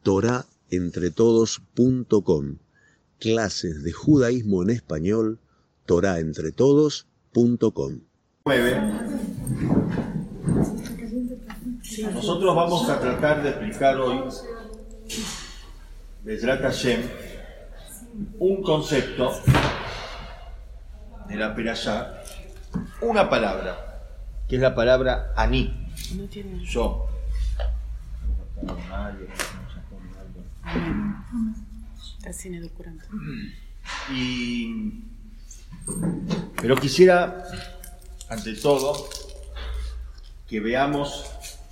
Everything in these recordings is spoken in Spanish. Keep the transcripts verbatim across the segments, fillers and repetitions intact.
torá entre todos punto com. Clases de judaísmo en español, torá entre todos punto com. Nosotros vamos a tratar de explicar hoy, Bezrat Hashem, un concepto de la Perashá, una palabra, que es la palabra Ani, yo. Está sin edulcorante. Y, pero quisiera, ante todo, que veamos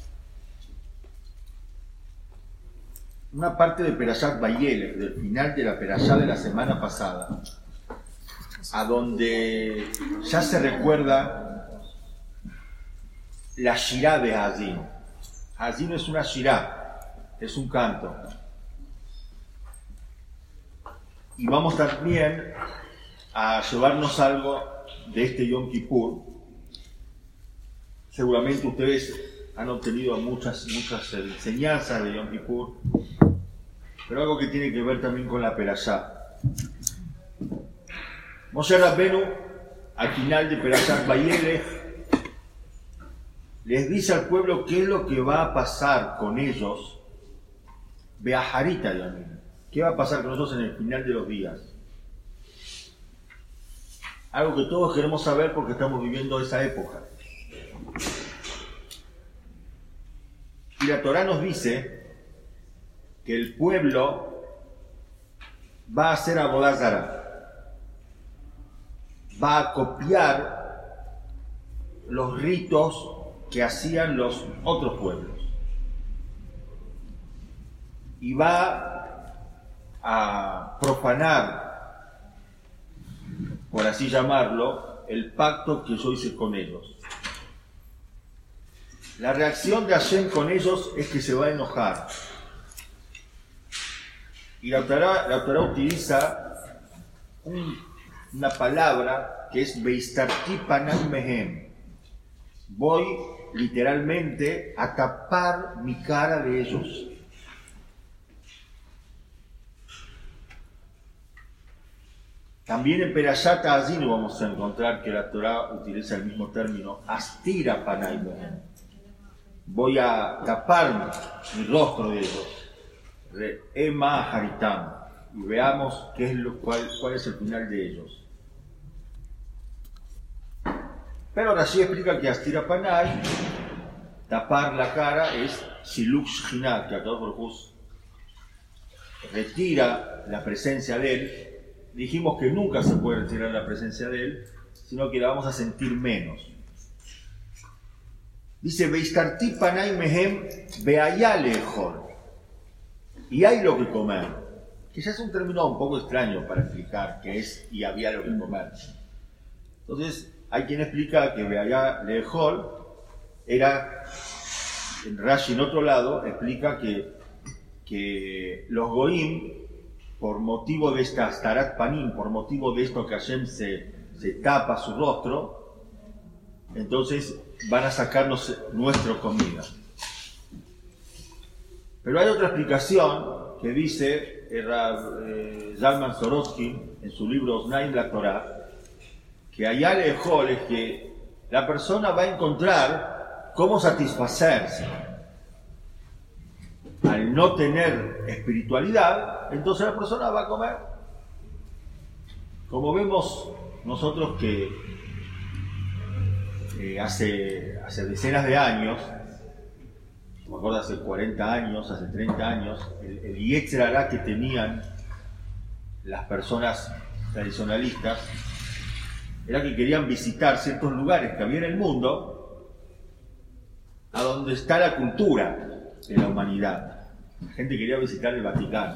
una parte de Perashat Vayelech, del final de la Perashá de la semana pasada, a donde ya se recuerda la Shirá de Hazin. Hazin es una Shirá, es un canto. Y vamos también a llevarnos algo de este Yom Kippur. Seguramente ustedes han obtenido muchas, muchas enseñanzas de Yom Kippur, pero algo que tiene que ver también con la Perashá. Moshe Rabbenu, al final de Perashat Vayelech, les dice al pueblo qué es lo que va a pasar con ellos, Beaharita Yamim. ¿Qué va a pasar con nosotros en el final de los días? Algo que todos queremos saber porque estamos viviendo esa época. Y la Torá nos dice que el pueblo va a hacer Abodá Zará, va a copiar los ritos que hacían los otros pueblos y va a profanar, por así llamarlo, el pacto que yo hice con ellos. La reacción de Hashem con ellos es que se va a enojar. Y la Torá, la Torá utiliza un, una palabra que es Beistarti Panay Mehem. Voy literalmente a tapar mi cara de ellos. También en Perashat Hazin vamos a encontrar que la Torá utiliza el mismo término, Astira Panay Mehem. Voy a tapar mi rostro de ellos. Ema Haritam. Y veamos qué es lo, cuál, cuál es el final de ellos. Pero Rashi explica que Astira Panay, tapar la cara, es Shiluk Shechinah, que Akadosh Baruj Hu retira la presencia de él. Dijimos que nunca se puede retirar la presencia de él, sino que la vamos a sentir menos. Dice, Beistarti Panay Mehem Beayá Lejor. Y hay lo que comer. Que ya es un término un poco extraño para explicar qué es y había lo que comer. Entonces, hay quien explica que Beayá Lejor era, en Rashi en otro lado, explica que, que los Goim, por motivo de esta Astarat Panim, por motivo de esto que Hashem se, se tapa su rostro, entonces van a sacarnos nuestra comida. Pero hay otra explicación que dice eh, Zalman Sorotsky en su libro Osnaim la Torah, que allá lejos es que la persona va a encontrar cómo satisfacerse. Al no tener espiritualidad, entonces la persona va a comer. Como vemos nosotros que eh, hace, hace decenas de años, me acuerdo hace cuarenta años, hace treinta años, el, el Yetzer Hará que tenían las personas tradicionalistas era que querían visitar ciertos lugares que había en el mundo a donde está la cultura de la humanidad. La gente quería visitar el Vaticano.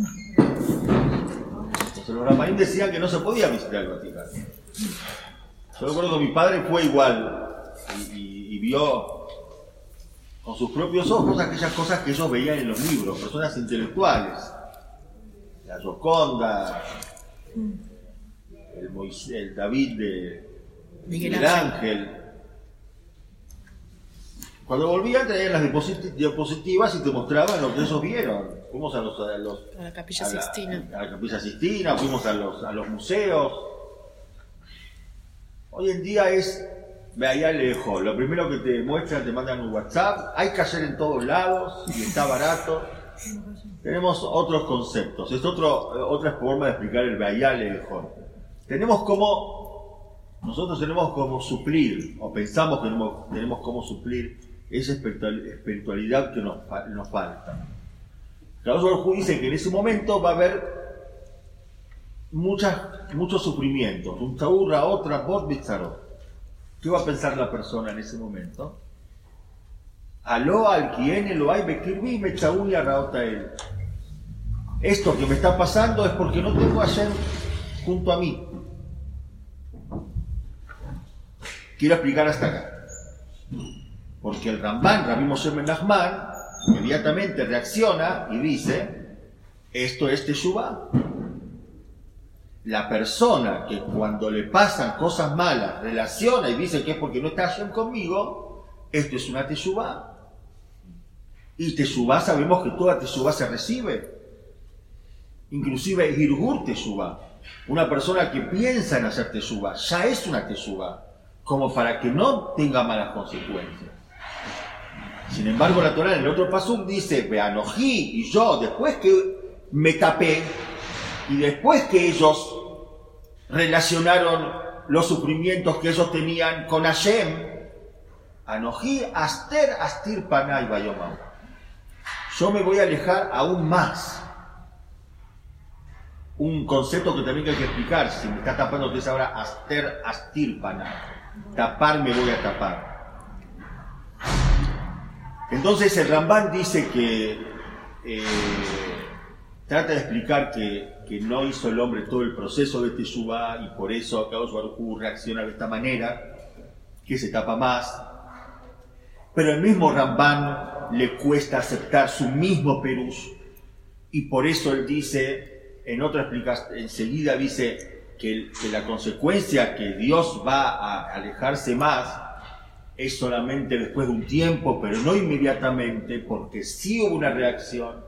Entonces los Ramarín decían que no se podía visitar el Vaticano. Yo recuerdo que mi padre fue igual y, y, y vio con sus propios ojos aquellas cosas que ellos veían en los libros, personas intelectuales. La Gioconda, el, Moisés, el David de Miguel Ángel. Cuando volvían traían las diapositivas y te mostraban lo que ellos vieron. Fuimos a, los, a, los, a la Capilla a la, Sixtina. A la Capilla Sixtina, fuimos a los, a los museos. Hoy en día es, ve allá lejos, lo primero que te muestran, te mandan un WhatsApp, hay que hacer en todos lados y está barato. Tenemos otros conceptos, es otro, otra forma de explicar el ve allá lejos. Tenemos como, nosotros tenemos como suplir, o pensamos que tenemos, tenemos como suplir esa espiritualidad que nos, nos falta. Carlos Baruj dice que en ese momento va a haber muchas, muchos sufrimientos. Un taurra, otra, bot, bitzarot. ¿Qué va a pensar la persona en ese momento? Aló al quien lo hay bekirbi me chaúl y arraota él. Esto que me está pasando es porque no tengo a Hashem junto a mí. Quiero explicar hasta acá. Porque el Ramban, Rabbi Moshe ben Nachman, inmediatamente reacciona y dice, esto es Teshuvah. La persona que cuando le pasan cosas malas relaciona y dice que es porque no está Hashem conmigo, esto es una Teshuvah. Y Teshuvah, sabemos que toda Teshuvah se recibe. Inclusive Hirgur Teshuvah. Una persona que piensa en hacer Teshuvah, ya es una Teshuvah, como para que no tenga malas consecuencias. Sin embargo, la Torá en el otro pasuk dice, Beanojí y yo, después que me tapé, y después que ellos relacionaron los sufrimientos que ellos tenían con Hashem, Anojí aster astir panay bayomau. Yo me voy a alejar aún más. Un concepto que también hay que explicar, si me está tapando usted ahora aster astir panay. Tapar me voy a tapar. Entonces el Ramban dice que eh, trata de explicar que, que no hizo el hombre todo el proceso de Teshuvah y por eso Akadosh Baruj Hu reacciona de esta manera, que se tapa más. Pero el mismo Ramban le cuesta aceptar su mismo Perush y por eso él dice, en otra explicación, enseguida dice que, que la consecuencia que Dios va a alejarse más es solamente después de un tiempo, pero no inmediatamente, porque sí hubo una reacción.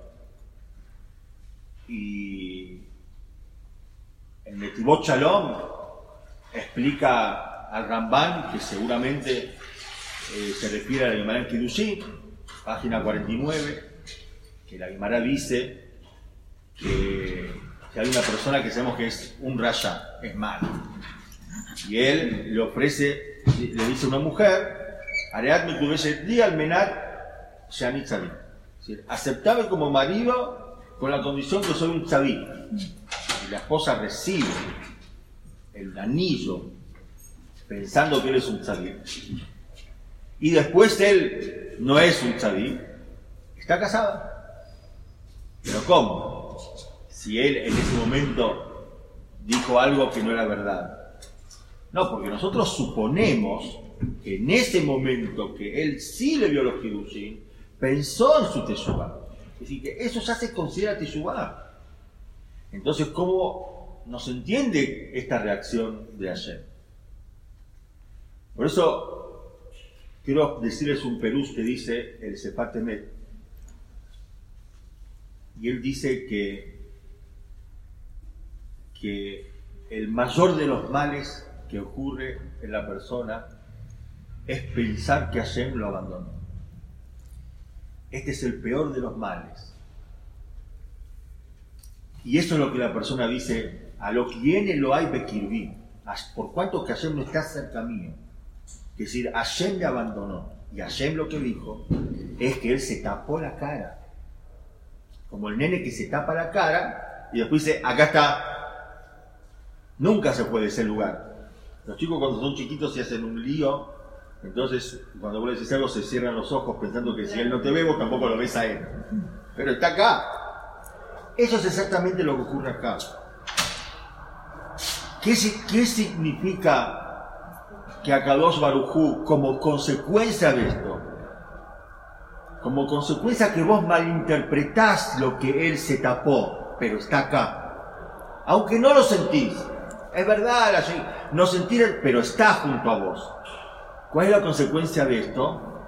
Y en Netivot Shalom explica al Ramban, que seguramente eh, se refiere a la Gemara en Kiddushin, página cuarenta y nueve, que la Gemara dice que, que hay una persona que sabemos que es un rasha, es malo, y él le ofrece, le dice a una mujer, Areat me tuviese di al menat shanit tzaddik, aceptame como marido con la condición que soy un tzaddik. Y la esposa recibe el anillo pensando que él es un tzaddik, y después él no es un tzaddik, está casada. Pero ¿cómo? Si él en ese momento dijo algo que no era verdad. No, porque nosotros suponemos que en ese momento que él sí le vio los Kiddushin, pensó en su Teshuvah. Es decir, que eso ya se considera Teshuvah. Entonces, ¿cómo nos entiende esta reacción de Hashem? Por eso, quiero decirles un perush que dice el Sefat Emet. Y él dice que, que el mayor de los males que ocurre en la persona es pensar que Hashem lo abandonó. Este es el peor de los males. Y eso es lo que la persona dice, a lo que viene lo hay bekirbi, por cuanto que Hashem no está cerca mío. Es decir, Hashem me abandonó. Y Hashem lo que dijo es que él se tapó la cara. Como el nene que se tapa la cara y después dice, acá está. Nunca se puede ese lugar. Los chicos cuando son chiquitos se hacen un lío, entonces cuando vos le decís algo se cierran los ojos pensando que si él no te ve vos tampoco lo ves a él. Pero está acá. Eso es exactamente lo que ocurre acá. ¿Qué, qué significa que Akadosh Baruj Hu, como consecuencia de esto, como consecuencia que vos malinterpretás lo que él se tapó, pero está acá, aunque no lo sentís, es verdad, no sentir, pero está junto a vos. ¿Cuál es la consecuencia de esto?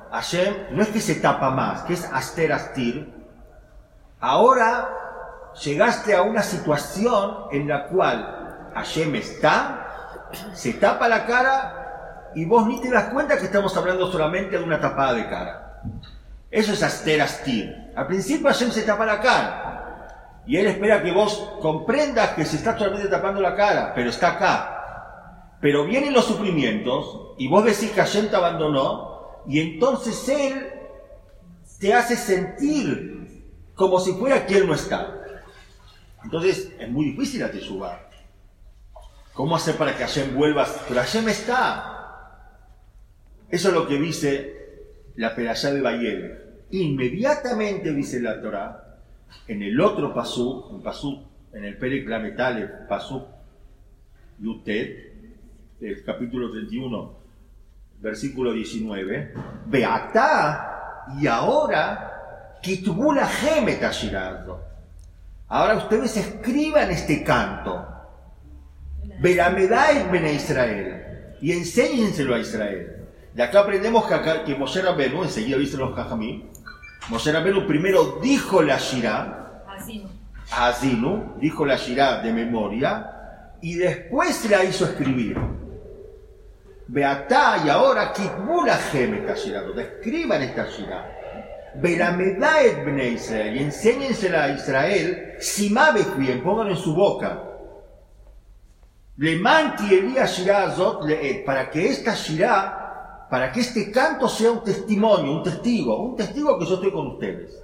Hashem no es que se tapa más, que es Aster Astir. Ahora llegaste a una situación en la cual Hashem está, se tapa la cara y vos ni te das cuenta que estamos hablando solamente de una tapada de cara. Eso es Aster Astir. Al principio Hashem se tapa la cara y Él espera que vos comprendas que se está solamente tapando la cara, pero está acá. Pero vienen los sufrimientos y vos decís que Hashem te abandonó y entonces Él te hace sentir como si fuera que Él no está. Entonces es muy difícil la teshuvá. ¿Cómo hacer para que Hashem vuelva? Pero Hashem está. Eso es lo que dice la Perashá de Vayelech. Inmediatamente dice la Torá, en el otro pasú, en pasú, en el Perek Lamed Alef, pasú Yutet, el capítulo treinta y uno, versículo diecinueve, Beatá, y ahora, Kitbu Lahem et hashirá hazot. Ahora ustedes escriban este canto, Belamedai Bene Israel, y enséñenselo a Israel. De acá aprendemos que, acá, que Moshe Rabbeinu, enseguida dicen los Jajamim, Moshe Rabbeinu primero dijo la Shirá, a Azinu, dijo la Shirá de memoria, y después la hizo escribir. Beatá, y ahora, Kitbu Lahem et hashirá hazot, escriban esta Shirá. Belamedai Bene Israel, y enséñensela a Israel, Simá bien, pónganlo en su boca. Le manti Elías Shirá Azot leet, para que esta Shirá, para que este canto sea un testimonio, un testigo, un testigo que yo estoy con ustedes.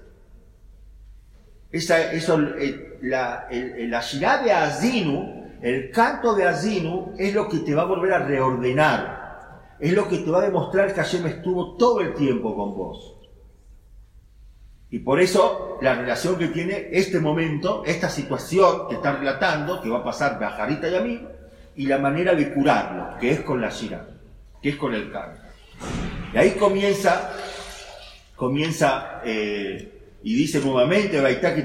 Esa, eso, el, la, el, la Shirá de Azinu, el canto de Azinu, es lo que te va a volver a reordenar, es lo que te va a demostrar que Hashem estuvo todo el tiempo con vos. Y por eso la relación que tiene este momento, esta situación que está relatando, que va a pasar de Ajarita y a mí, y la manera de curarlo, que es con la Shirá, que es con el canto. Y ahí comienza, comienza, eh, y dice nuevamente,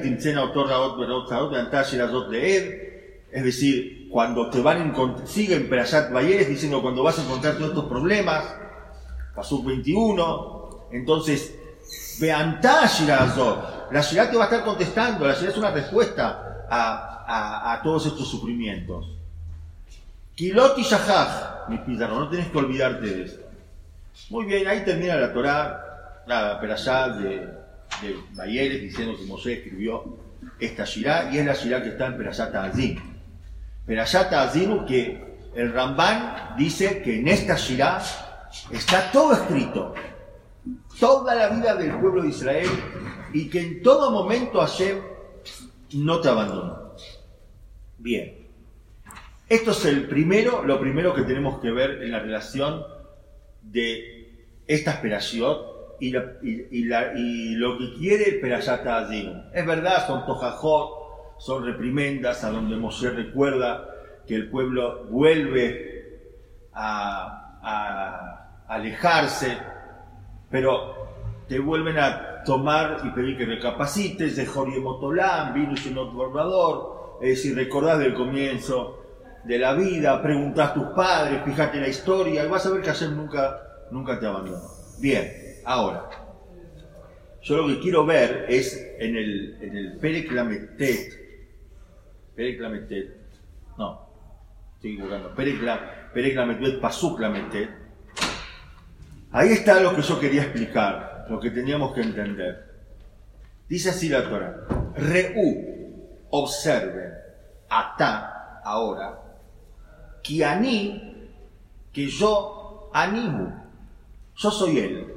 es decir, cuando te van a encontrar, siguen Perashat Vayelech diciendo cuando vas a encontrar todos estos problemas, Pasuk veintiuno, entonces, Beantá Shirá Azot, la Shirá te va a estar contestando, la Shirá es una respuesta a, a, a todos estos sufrimientos. Kilot y Shahaj, mi pizarro, no tenés que olvidarte de esto. Muy bien, ahí termina la Torá, la Perashá de, de Vayelech, diciendo que Moshe escribió esta Shirá, y es la Shirá que está en Perashat Ta'azinu. Perashat Ta'azinu, que el Ramban dice que en esta Shirá está todo escrito. Toda la vida del pueblo de Israel, y que en todo momento Hashem no te abandonó. Bien, esto es el primero, lo primero que tenemos que ver en la relación de estas Perashiot y, la, y, y, la, y lo que quiere el Perashat Ta'azinu. Es verdad, son tojajot, son reprimendas a donde Moshe recuerda que el pueblo vuelve a, a, a alejarse, pero te vuelven a tomar y pedir que recapacites, de Jorie Motolam, Vinus y Not Borrador, es decir, recordás del comienzo de la vida, preguntás a tus padres, fíjate la historia, y vas a ver que Hashem nunca, nunca te abandonó. Bien, ahora, yo lo que quiero ver es en el, en el Perek Lamed Tet, Perek Lamed Tet, no, estoy equivocando, Perek Lamed Tet, Pasuk Lamed Tet. Ahí está lo que yo quería explicar, lo que teníamos que entender. Dice así la Torah: Reú, observen, atá, ahora, ki ani, que yo, animu, yo soy él.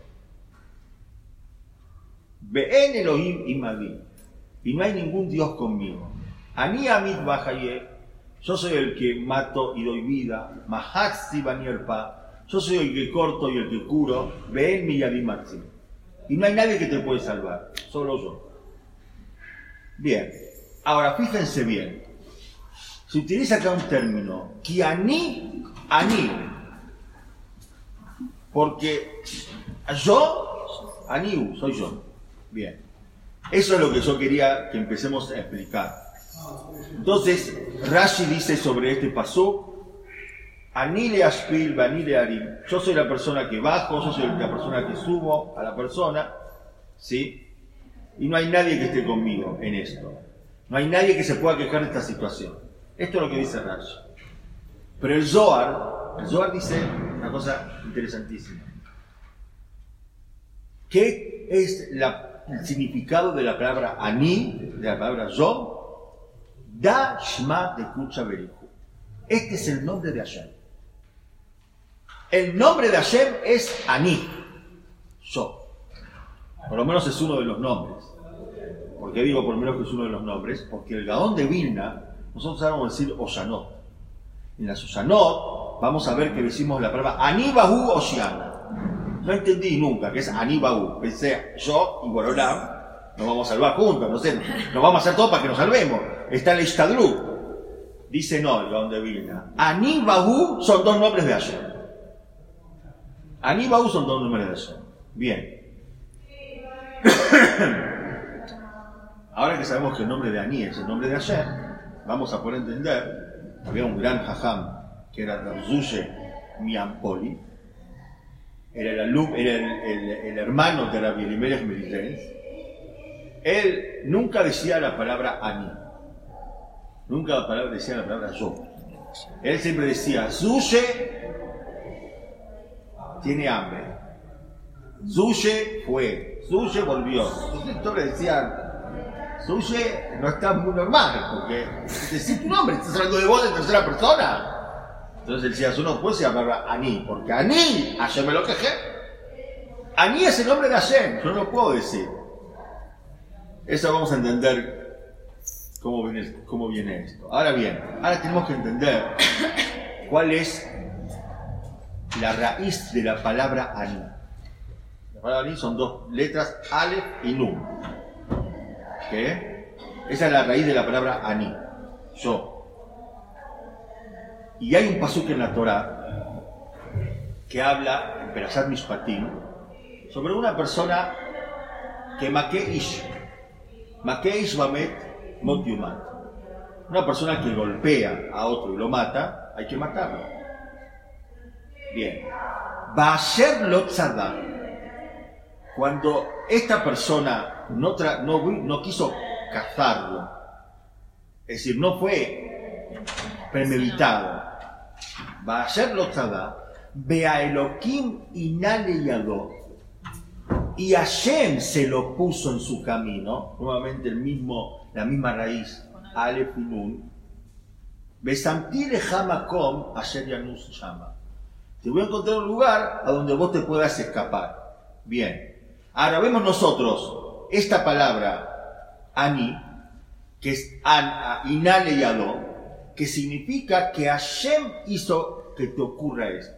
Ve'en Elohim imadi, y no hay ningún Dios conmigo. Ani amit bajaye, yo soy el que mato y doy vida. Mahatzi banierpa, yo soy el que corto y el que curo. Ve'en mi yadim maxim, y no hay nadie que te puede salvar, solo yo. Bien, ahora fíjense bien. Se utiliza acá un término, ki ani, ani, porque yo, aniu, soy yo. Bien, eso es lo que yo quería que empecemos a explicar. Entonces, Rashi dice sobre este pasuk, Anile Ashpil, Anile Arim. Yo soy la persona que bajo, yo soy la persona que subo a la persona, ¿sí? Y no hay nadie que esté conmigo en esto. No hay nadie que se pueda quejar de esta situación. Esto es lo que dice Rashi. Pero el Zohar, el Zohar dice una cosa interesantísima. ¿Qué es la, el significado de la palabra Ani, de la palabra yo? Da Shma de Kucha Berihu. Este es el nombre de Hashem. El nombre de Hashem es Ani, yo. Por lo menos es uno de los nombres. ¿Por qué digo por lo menos que es uno de los nombres? Porque el Gaón de Vilna, nosotros sabemos decir Oshanot. En las Oshanot vamos a ver que decimos la palabra Ani Bahu Oshiana. No entendí nunca que es Ani Bahu. Pensé, yo y Borolam nos vamos a salvar juntos, no sé, nos vamos a hacer todo para que nos salvemos. Está el Ishtadlut. Dice no, el Gaón de Vilna. Ani Bahu son dos nombres de Hashem. Ani Bahu son dos nombres de Hashem. Bien. Ahora que sabemos que el nombre de Ani es el nombre de Hashem, vamos a poder entender, había un gran jajam que era Rabzuye Miampoli, era, el, alum, era el, el, el hermano de Rabbi Elimelech Melitens. Él nunca decía la palabra Ani, nunca la palabra, decía la palabra yo. Él siempre decía, Zuye tiene hambre, Zuye fue, Zuye volvió. Los lectores decían, Zuye no está muy normal, porque decís tu nombre, estás hablando de vos en tercera persona. Entonces él decía, uno puede decir la palabra Ani, porque Ani, Hashem me lo quejé. Ani es el nombre de Hashem, yo no lo puedo decir. Eso vamos a entender cómo viene, cómo viene esto. Ahora bien, ahora tenemos que entender cuál es la raíz de la palabra Ani. La palabra Ani son dos letras, Aleph y Nun. ¿Qué? Esa es la raíz de la palabra Ani, yo. Y hay un pasuk en la Torah que habla, en Perashat Mishpatim, sobre una persona que Make Ish, Make Ish Bamet Mot Yumat. Una persona que golpea a otro y lo mata, hay que matarlo. Bien. Ba'asher lo tzadá. Cuando esta persona no, tra no, no quiso cazarlo, es decir, no fue premeditado, Ba'asher lo tzadá, Bea Elohim inale yadó, y Hashem se lo puso en su camino, nuevamente el mismo, la misma raíz, Aleph y Nun, Besamti leja makom asher yanus shama. Te voy a encontrar un lugar a donde vos te puedas escapar. Bien. Ahora vemos nosotros esta palabra, Ani, que es an, inale yadó, que significa que Hashem hizo que te ocurra esto.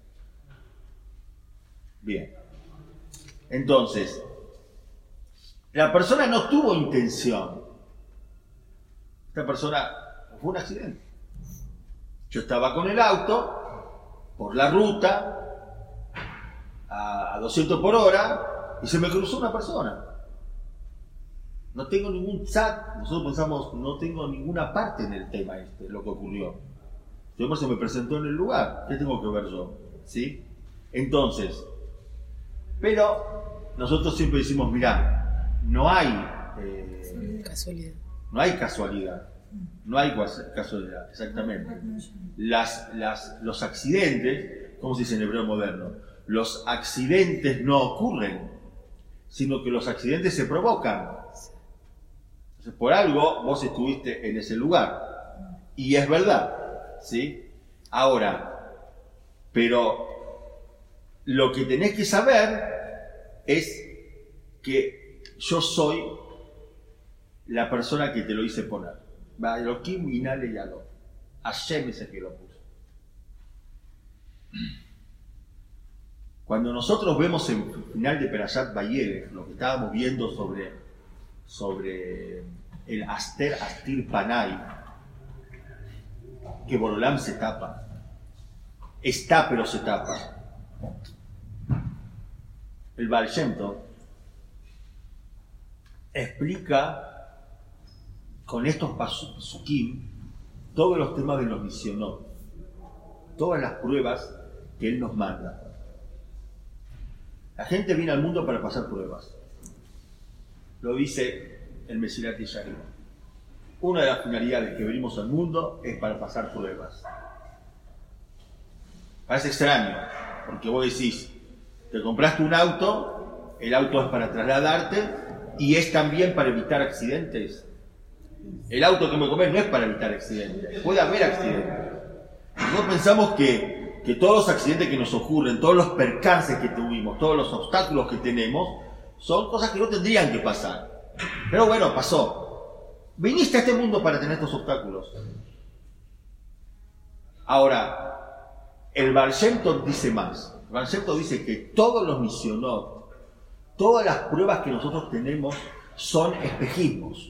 Bien. Entonces, la persona no tuvo intención. Esta persona fue un accidente. Yo estaba con el auto por la ruta a doscientos por hora y se me cruzó una persona. No tengo ningún tzat, nosotros pensamos, no tengo ninguna parte en el tema este, lo que ocurrió. Yo se me presentó en el lugar, ¿qué tengo que ver yo? ¿Sí? Entonces, pero nosotros siempre decimos, mirá, no hay eh, casualidad. No hay casualidad. No hay casualidad, exactamente. Las, las, los accidentes, ¿cómo se dice en hebreo moderno? Los accidentes no ocurren, sino que los accidentes se provocan. Entonces, por algo vos estuviste en ese lugar. Y es verdad, ¿sí? Ahora, pero lo que tenés que saber es que yo soy la persona que te lo hice poner. Elohim inale yadó. Hashem es el que lo puso. Cuando nosotros vemos en el final de Perashat Vayelech, lo que estábamos viendo sobre, sobre el Aster Astir Panay, que Borolam se tapa, está pero se tapa. El Baal Shem Tov explica con estos pasukim todos los temas de los misionot. todas las pruebas que Él nos manda. La gente viene al mundo para pasar pruebas. Lo dice el Mesilat Yesharim. Una de las finalidades que venimos al mundo es para pasar pruebas. Parece extraño, porque vos decís, te compraste un auto, el auto es para trasladarte y es también para evitar accidentes. El auto que me compré no es para evitar accidentes, puede haber accidentes. Nosotros pensamos que, que todos los accidentes que nos ocurren, todos los percances que tuvimos, todos los obstáculos que tenemos, son cosas que no tendrían que pasar. Pero bueno, pasó. Viniste a este mundo para tener estos obstáculos. Ahora, el Baal Shem Tov dice más. El Baal Shem Tov dice que todos los misionot, todas las pruebas que nosotros tenemos son espejismos.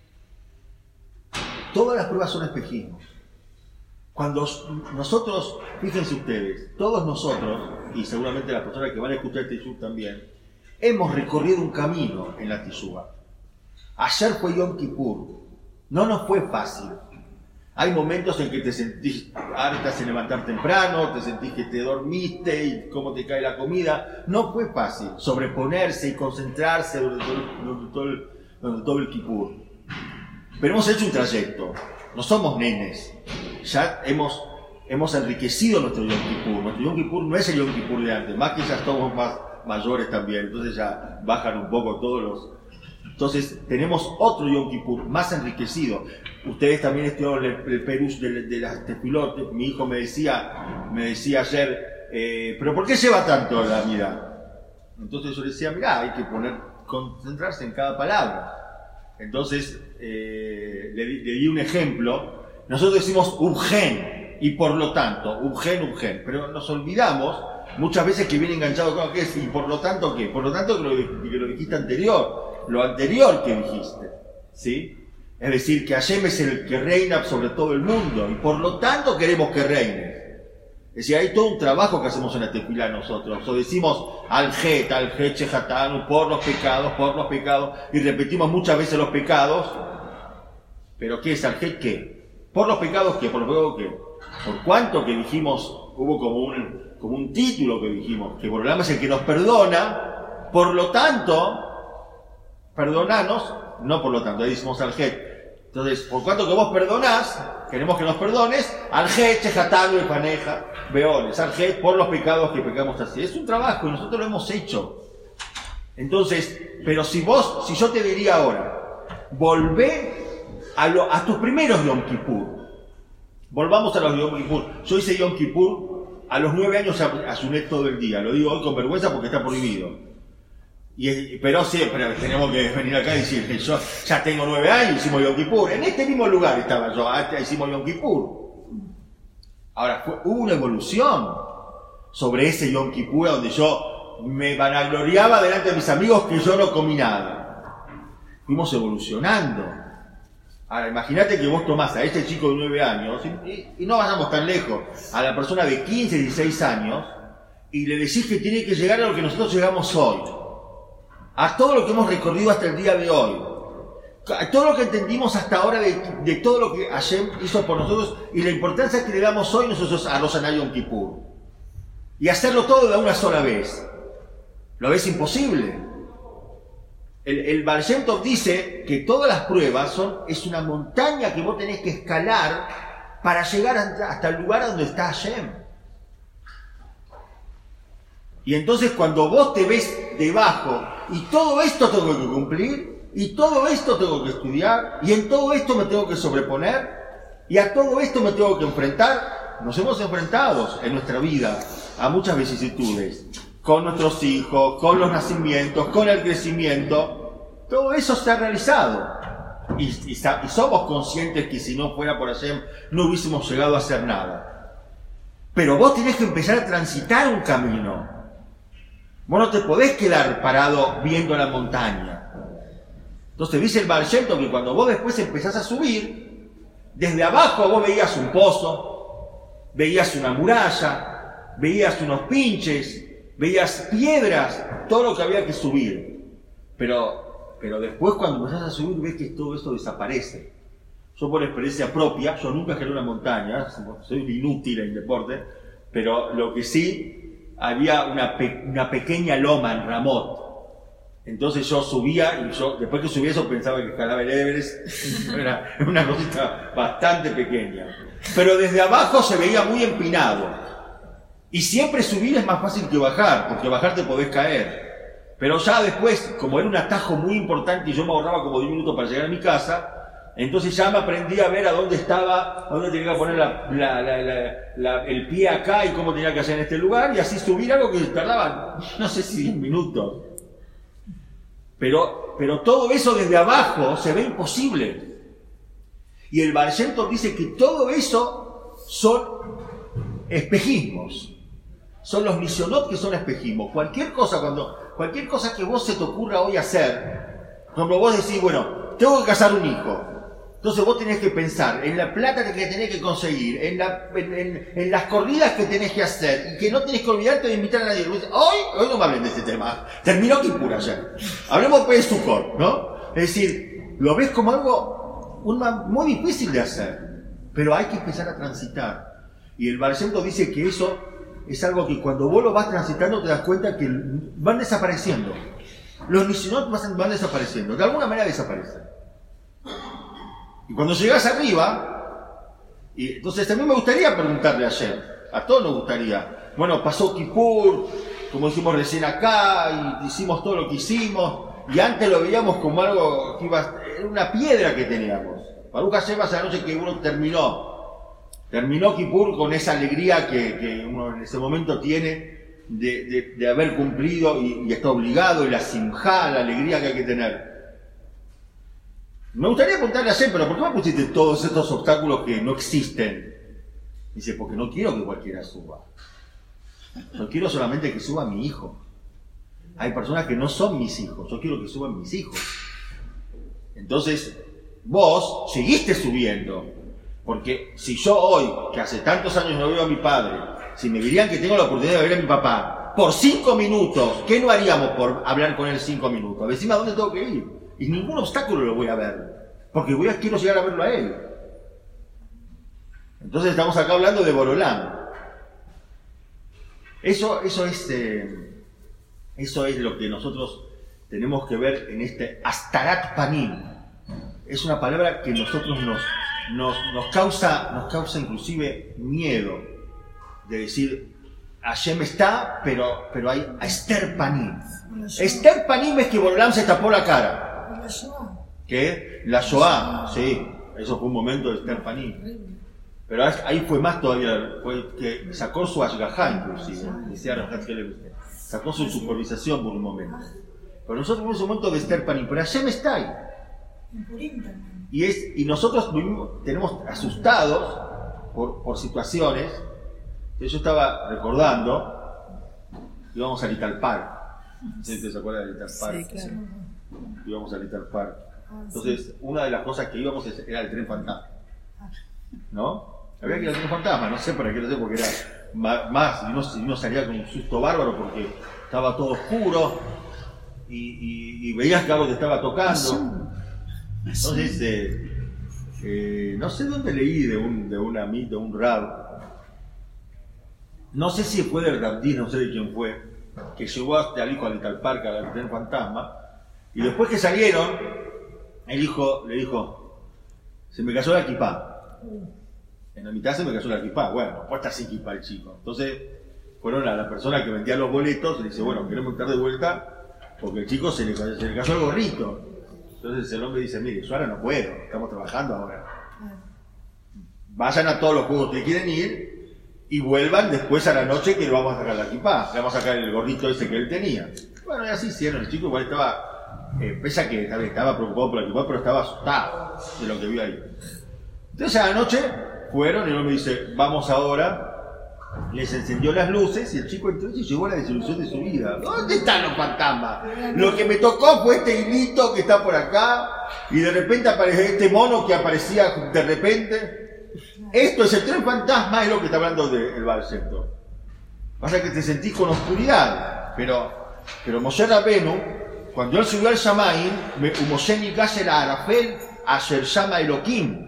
Todas las pruebas son espejismos. Cuando nosotros, fíjense ustedes, todos nosotros, y seguramente las personas que van a escuchar este show también, hemos recorrido un camino en la Teshuvá. Ayer fue Yom Kippur, no nos fue fácil. Hay momentos en que te sentís hartas en levantar temprano, te sentís que te dormiste y cómo te cae la comida. No fue fácil sobreponerse y concentrarse durante todo, durante todo, el, durante todo el Kippur. Pero hemos hecho un trayecto, no somos nenes, ya hemos, hemos enriquecido nuestro Yom Kippur. Nuestro Yom Kippur no es el Yom Kippur de antes, más que ya somos más mayores también, entonces ya bajan un poco todos los... Entonces tenemos otro Yom Kippur más enriquecido. Ustedes también estudiaron el, el Perush de, de las tefilotes. Mi hijo me decía, me decía ayer, eh, ¿pero por qué lleva tanto la mirada? Entonces yo le decía, mirá, hay que poner, concentrarse en cada palabra. Entonces eh, le, le di un ejemplo. Nosotros decimos urgen y por lo tanto, urgen, urgen, pero nos olvidamos muchas veces que viene enganchado con qué es y por lo tanto qué, por lo tanto que lo, que lo dijiste anterior, lo anterior que dijiste, ¿sí? Es decir, que Hashem es el que reina sobre todo el mundo y por lo tanto queremos que reine. Es decir, hay todo un trabajo que hacemos en la tefilá nosotros. O decimos al-het, al-het, shehatanu, por los pecados, por los pecados, y repetimos muchas veces los pecados. ¿Pero qué es al-het? ¿Qué? ¿Por los pecados qué? ¿Por los pecados qué? ¿Por cuánto que dijimos? Hubo como un, como un título que dijimos, que por es el que nos perdona, por lo tanto, perdonanos, no por lo tanto, ahí decimos al-het. Entonces, por cuanto que vos perdonás, queremos que nos perdones, al-het, shehatanu y paneja, veones, al-het, por los pecados que pecamos así. Es un trabajo y nosotros lo hemos hecho. Entonces, pero si vos, si yo te diría ahora, volvé a, lo, a tus primeros Yom Kippur, volvamos a los Yom Kippur. Yo hice Yom Kippur, a los nueve años ayuné todo el día, lo digo hoy con vergüenza porque está prohibido. Y, pero siempre tenemos que venir acá y decir que yo ya tengo nueve años, hicimos Yom Kippur. En este mismo lugar estaba yo, hicimos Yom Kippur. Ahora, fue, hubo una evolución sobre ese Yom Kippur donde yo me vanagloriaba delante de mis amigos que yo no comí nada. Fuimos evolucionando. Ahora, imagínate que vos tomás a este chico de nueve años, y, y, y no vayamos tan lejos, a la persona de quince, dieciséis años, y le decís que tiene que llegar a lo que nosotros llegamos hoy. A todo lo que hemos recorrido hasta el día de hoy, a todo lo que entendimos hasta ahora de, de todo lo que Hashem hizo por nosotros y la importancia que le damos hoy nosotros a Rosh Hashanah Yom Kippur. Y hacerlo todo de una sola vez. ¿Lo ves imposible? El, el Baal Shem Tov dice que todas las pruebas son, es una montaña que vos tenés que escalar para llegar hasta el lugar donde está Hashem. Y entonces cuando vos te ves debajo y todo esto tengo que cumplir y todo esto tengo que estudiar y en todo esto me tengo que sobreponer y a todo esto me tengo que enfrentar, nos hemos enfrentado en nuestra vida a muchas vicisitudes, con nuestros hijos, con los nacimientos, con el crecimiento, todo eso se ha realizado y, y, y somos conscientes que si no fuera por Hashem no hubiésemos llegado a hacer nada. Pero vos tenés que empezar a transitar un camino. Vos no te podés quedar parado viendo la montaña. Entonces dice el Baal Shem Tov que cuando vos después empezás a subir, desde abajo vos veías un pozo, veías una muralla, veías unos pinches, veías piedras, todo lo que había que subir. Pero, pero después cuando empezás a subir ves que todo esto desaparece. yo por experiencia propia, yo nunca escalé una montaña, soy un inútil en deporte, pero lo que sí, había una, pe una pequeña loma en Ramot. Entonces yo subía y yo, después que subía eso pensaba que escalaba el Everest. Era una cosita bastante pequeña. Pero desde abajo se veía muy empinado. Y siempre subir es más fácil que bajar, porque bajar te podés caer. Pero ya después, como era un atajo muy importante y yo me ahorraba como diez minutos para llegar a mi casa, entonces ya me aprendí a ver a dónde estaba, a dónde tenía que poner la, la, la, la, la, el pie acá y cómo tenía que hacer en este lugar, y así subir algo que tardaba, no sé si diez minutos. Pero, pero todo eso desde abajo se ve imposible. Y el Baal Shem Tov dice que todo eso son espejismos. Son los Nishonot que son espejismos. Cualquier cosa, cuando, cualquier cosa que vos se te ocurra hoy hacer, cuando vos decís, bueno, tengo que casar un hijo. Entonces vos tenés que pensar en la plata que tenés que conseguir, en, la, en, en, en las corridas que tenés que hacer, y que no tenés que olvidarte de invitar a nadie. Hoy, hoy no me hablen de este tema. Terminó Kippur ayer. Hablemos de Sukkot, ¿no? Es decir, lo ves como algo una, muy difícil de hacer, pero hay que empezar a transitar. Y el Baal Shem Tov dice que eso es algo que cuando vos lo vas transitando te das cuenta que van desapareciendo. Los Nishonot van desapareciendo, de alguna manera desaparecen. Y cuando llegas arriba, y entonces a mí me gustaría preguntarle ayer, a todos nos gustaría, bueno, pasó Kippur, como hicimos recién acá, y hicimos todo lo que hicimos, y antes lo veíamos como algo que iba, era una piedra que teníamos. Baruch Hashem, esa noche que uno terminó, terminó Kippur con esa alegría que, que uno en ese momento tiene de, de, de haber cumplido y, y está obligado, y la simjá, la alegría que hay que tener. Me gustaría preguntarle a Shem, pero ¿por qué me pusiste todos estos obstáculos que no existen? Dice, porque no quiero que cualquiera suba. Yo quiero solamente que suba mi hijo. Hay personas que no son mis hijos, yo quiero que suban mis hijos. Entonces, vos seguiste subiendo. Porque si yo hoy, que hace tantos años no veo a mi padre, si me dirían que tengo la oportunidad de ver a mi papá, por cinco minutos, ¿qué no haríamos por hablar con él cinco minutos? Decime a dónde tengo que ir. Y ningún obstáculo lo voy a ver, porque voy a, quiero llegar a verlo a él. Entonces estamos acá hablando de Borolán. Eso, eso, es, eh, eso es lo que nosotros tenemos que ver en este Astarat Panim. Es una palabra que nosotros nos, nos, nos, causa, nos causa inclusive miedo de decir, Hashem está, pero, pero hay Esther Panim. Esther Panim es que Borolán se tapó la cara. La Shoah. ¿Qué? La Shoah, sí, eso fue un momento de Esther Panim. Pero ahí fue más todavía, fue que sacó su ashgajá inclusive, decía sacó su supervisación por un momento. Pero nosotros tuvimos un momento de Esther Panim, pero Hashem está ahí. Y, es, y nosotros vivimos, tenemos asustados por, por situaciones. Yo estaba recordando, íbamos a Little Park. ¿Sí se acuerdan de Little Park? Sí, claro. Íbamos a Little Park. Entonces, una de las cosas que íbamos era el tren fantasma. ¿No? Había que ir al tren fantasma, no sé para qué lo sé, porque era más, más y, uno, y uno salía con un susto bárbaro porque estaba todo oscuro y, y, y veías que algo te estaba tocando. Entonces, eh, eh, no sé dónde leí de un, de un amigo, de un rab, no sé si fue del Rabdí, no sé de quién fue, que llevó hasta al hijo al Little Park, al tren fantasma. Y después que salieron, el hijo le dijo, se me cayó la kipá. En la mitad se me cayó la kipá. Bueno, pues está sin kipá el chico. Entonces fueron a la persona que vendía los boletos y le dice, bueno, queremos estar de vuelta porque el chico se le, se le cayó el gorrito. Entonces el hombre dice, mire, yo ahora no puedo, estamos trabajando ahora. Vayan a todos los juegos que quieren ir y vuelvan después a la noche que le vamos a sacar la kipá, le vamos a sacar el gorrito ese que él tenía. Bueno, y así hicieron. El chico igual estaba... Eh, pese a que estaba preocupado por la equipo, pero estaba asustado de lo que vio ahí. Entonces a la noche fueron y uno me dice, vamos ahora, les encendió las luces y el chico entonces llegó a la desilusión de su vida. ¿Dónde están los fantasmas? Lo que me tocó fue este hilito que está por acá y de repente aparece este mono que aparecía de repente. Esto es el tren fantasma, es lo que está hablando del Baal Shem Tov. Pasa que te sentís con oscuridad, pero, pero Moshe Rabenu, cuando él subió al Shamayim, Moshe Nigash era Arafel Asher Shama Elohim.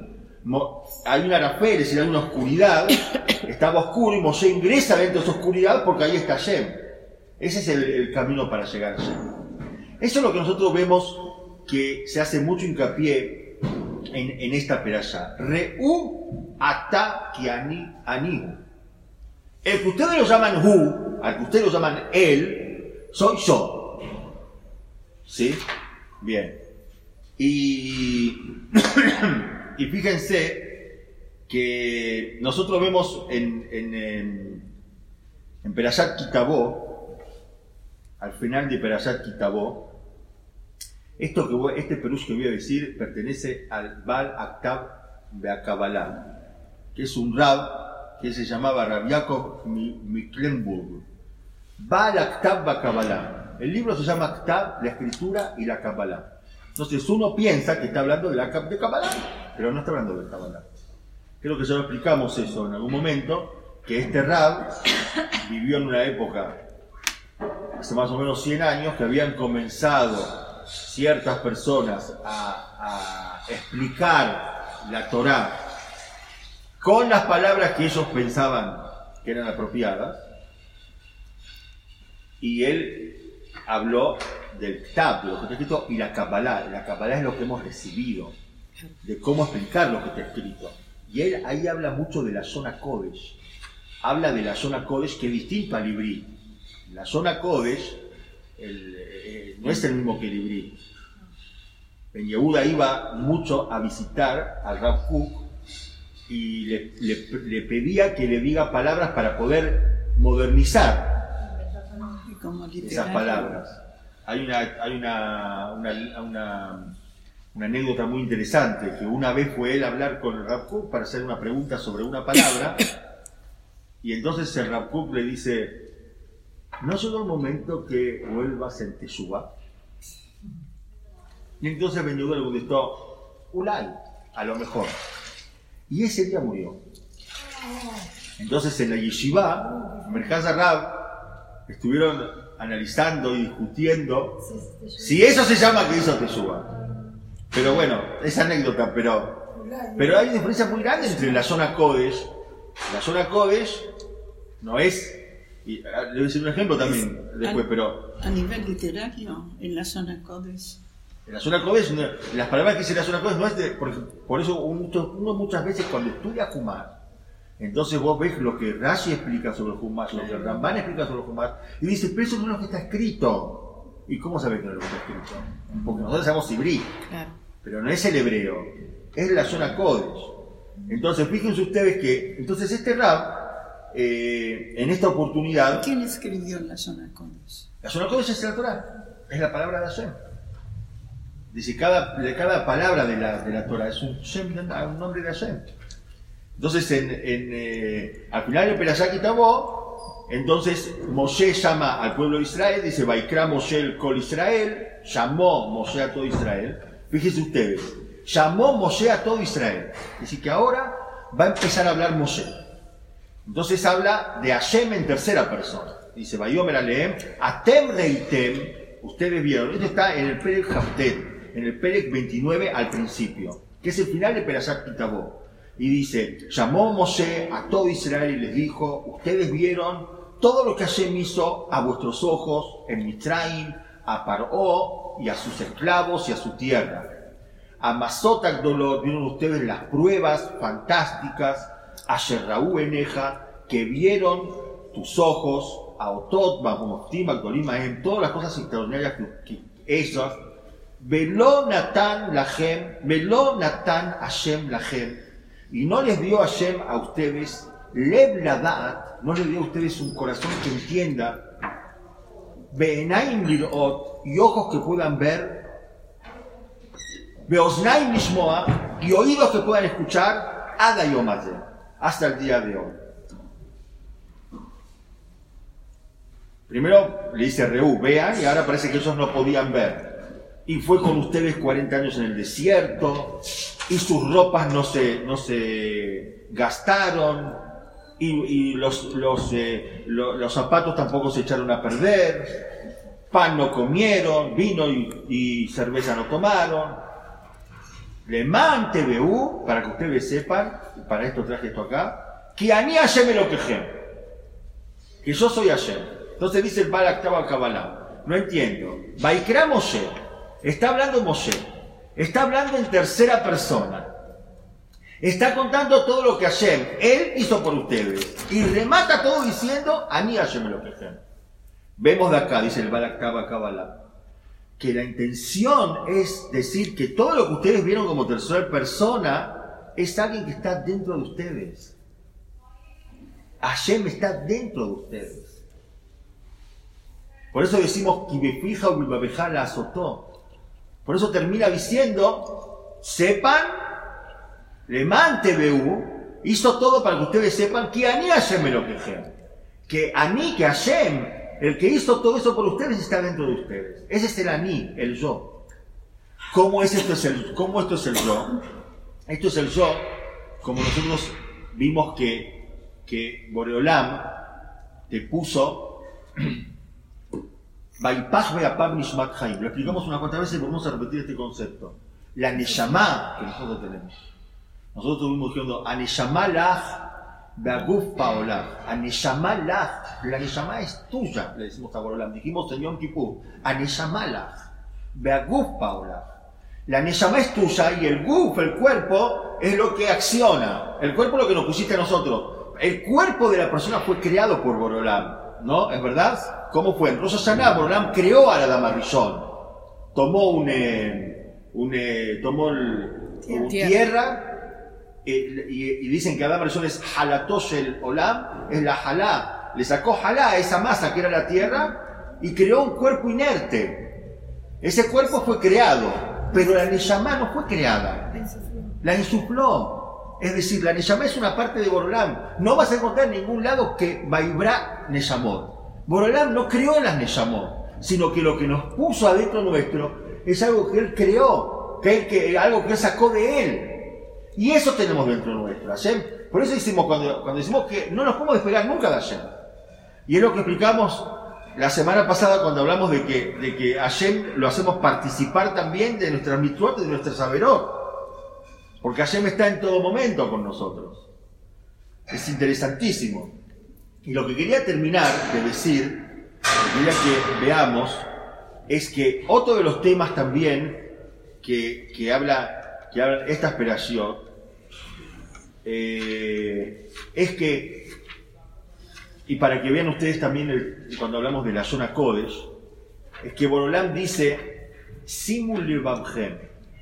Mo, hay un arafel, es decir, hay una oscuridad, estaba oscuro y Moshe ingresa dentro de esa oscuridad porque ahí está Hashem. Ese es el, el camino para llegar a Hashem. Eso es lo que nosotros vemos que se hace mucho hincapié en, en esta perashá. Re'u ata ki ani anihu. El que ustedes lo llaman hu, al que ustedes lo llaman él, soy yo. ¿Sí? Bien. Y, y fíjense que nosotros vemos en, en, en, en Perashat Kitabó, al final de Perashat Kitabó, esto que voy, este perush que voy a decir pertenece al Baal Aktab Be'akabalá, que es un rab que se llamaba Rab Yaakov Miklenburg. Baal Aktab Be'akabalá. El libro se llama Aktab, la escritura y la Kabbalah. Entonces uno piensa que está hablando de la de Kabbalah, pero no está hablando de Kabbalah. Creo que ya lo explicamos eso en algún momento, que este rab vivió en una época, hace más o menos cien años, que habían comenzado ciertas personas a, a explicar la Torá con las palabras que ellos pensaban que eran apropiadas, y él habló del Ktab, de lo que está escrito, y la Kabbalah. La Kabbalah es lo que hemos recibido, de cómo explicar lo que está escrito. Y él ahí habla mucho de la zona Kodesh. Habla de la zona Kodesh, que es distinto al Ibrí. La zona Kodesh el, eh, no es el mismo que el Ibrí. Ben Yehuda iba mucho a visitar al Rav Kook y le, le, le pedía que le diga palabras para poder modernizar esas palabras. Hay una, hay una, una, una, una anécdota muy interesante, que una vez fue él a hablar con el Rav Kook para hacer una pregunta sobre una palabra, y entonces el Rav Kook le dice: ¿no llegó el momento que vuelvas en Teshuvá? Y entonces Ben Yehuda le contestó: Ulay, a lo mejor. Y ese día murió. Entonces en la yeshiva, Merkaz Rab, estuvieron analizando y discutiendo si eso se llama que hizo Teshuvá. Pero bueno, es anécdota, pero, pero hay una diferencia muy grande entre la zona Kodesh. La zona Kodesh no es, y le voy a decir un ejemplo también después, pero a nivel literario, en la zona Kodesh. En la zona Kodesh, las palabras que dice la zona Kodesh no es de, por, por eso uno, uno muchas veces cuando estudia Humash, entonces vos ves lo que Rashi explica sobre el Humash, lo que Ramban explica sobre el Humash, y dices, pero eso no es lo que está escrito. ¿Y cómo sabes que no es lo que está escrito? Porque nosotros sabemos Ibrí, claro, pero no es el hebreo, es la zona Kodesh. Entonces fíjense ustedes que, entonces este Rab, eh, en esta oportunidad... ¿Quién escribió la zona Kodesh? La zona Kodesh es la Torah, es la palabra de Hashem. Dice, cada, de cada palabra de la, de la Torah es un, Shem, un nombre de Hashem. Entonces, en, en, eh, al final de Perashat Kitabó, entonces Moshe llama al pueblo de Israel, dice, Vaikra Moshe el Kol Israel, llamó Moshe a todo Israel. Fíjense ustedes, llamó Moshe a todo Israel. Es decir, que ahora va a empezar a hablar Moshe. Entonces habla de Hashem en tercera persona. Dice, Vayomer Aleem, Atem Reitem, ustedes vieron, esto está en el Perek Haftet, en el Perek veintinueve al principio, que es el final de Perashat Kitabó. Y dice, llamó Moshe a todo Israel y les dijo, ustedes vieron todo lo que Hashem hizo a vuestros ojos en Mitzrayim, a Paró y a sus esclavos y a su tierra. A Masot Agdolot vieron ustedes las pruebas fantásticas, a Sherraú Eneja, que vieron tus ojos, a Otot, Babumoftim, Agdolim, Ahem, todas las cosas extraordinarias que, que ellas, Veló Natán Lahem, Veló Natán Hashem Lahem, y no les dio Hashem a ustedes, Lev Ladat, no les dio a ustedes un corazón que entienda, Be'enaim Lirot, y ojos que puedan ver, Be'oznaim Lishmoa, y oídos que puedan escuchar, Ada Yom Hazeh, hasta el día de hoy. Primero le dice Reú, vean, y ahora parece que ellos no podían ver. Y fue con ustedes cuarenta años en el desierto, y sus ropas no se, no se gastaron, y, y los, los, eh, lo, los zapatos tampoco se echaron a perder, pan no comieron, vino y, y cerveza no tomaron. Le mante beú, para que ustedes sepan, para esto traje esto acá, que ani Hashem Elokejem, que yo soy Hashem. Entonces dice el Balak Taba Kabbalah, no entiendo. Vaikra Moshe, está hablando Moshe, está hablando en tercera persona. Está contando todo lo que Hashem, él hizo por ustedes. Y remata todo diciendo, ani Hashem Elokejem. Vemos de acá, dice el Balak Taba Kabbalah, que la intención es decir que todo lo que ustedes vieron como tercera persona es alguien que está dentro de ustedes. Hashem está dentro de ustedes. Por eso decimos Kibefija o Bibabeja la azotó. Por eso termina diciendo, sepan, Lemante Beú, hizo todo para que ustedes sepan que Ani Hashem Elokejem. Que Ani, que Hashem, el que hizo todo eso por ustedes está dentro de ustedes. Ese es el Ani, el yo. ¿Cómo es esto es el, cómo esto es el yo? Esto es el yo, como nosotros vimos que, que Boreolam te puso Baipach Beapam Nishmat Chaim. Lo explicamos unas cuantas veces y vamos a repetir este concepto. La Neshama que nosotros tenemos. Nosotros estuvimos diciendo Aneshama Lach Beaguf Paolach, Aneshama Lach, la Neshama es tuya, le decimos a Boreolam. Dijimos en Yom Kippur, Aneshama Lach, Beaguf Paolach. La Neshama es tuya y el Guf, el cuerpo, es lo que acciona. El cuerpo es lo que nos pusiste a nosotros. El cuerpo de la persona fue creado por Boreolam, ¿no? ¿Es verdad? ¿Cómo fue? En Rosh Hashanah, Boreolam creó a la Dama Rishon. Tomó un, eh, un eh, tomó el, un tierra. tierra Eh, y, y dicen que Adam Rishon es halatosh el olam, es la halá, le sacó halá a esa masa que era la tierra y creó un cuerpo inerte. Ese cuerpo fue creado, pero la Neshama no fue creada, la insufló. Es decir, la Neshama es una parte de Boreolam. No vas a encontrar en ningún lado que Vaibra Neshamot. Boreolam no creó las Neshamot, sino que lo que nos puso adentro nuestro es algo que él creó, que él, que, algo que él sacó de él. Y eso tenemos dentro nuestro, Hashem. Por eso decimos, cuando, cuando decimos que no nos podemos despegar nunca de Hashem. Y es lo que explicamos la semana pasada cuando hablamos de que, de que Hashem lo hacemos participar también de nuestras mitzvot, de nuestro saberot. Porque Hashem está en todo momento con nosotros. Es interesantísimo. Y lo que quería terminar de decir, lo que quería que veamos, es que otro de los temas también que, que habla... que hablan esta esperación, eh, es que, y para que vean ustedes también el, cuando hablamos de la zona Kodesh, es que Boreolam dice, Simul Levavchem.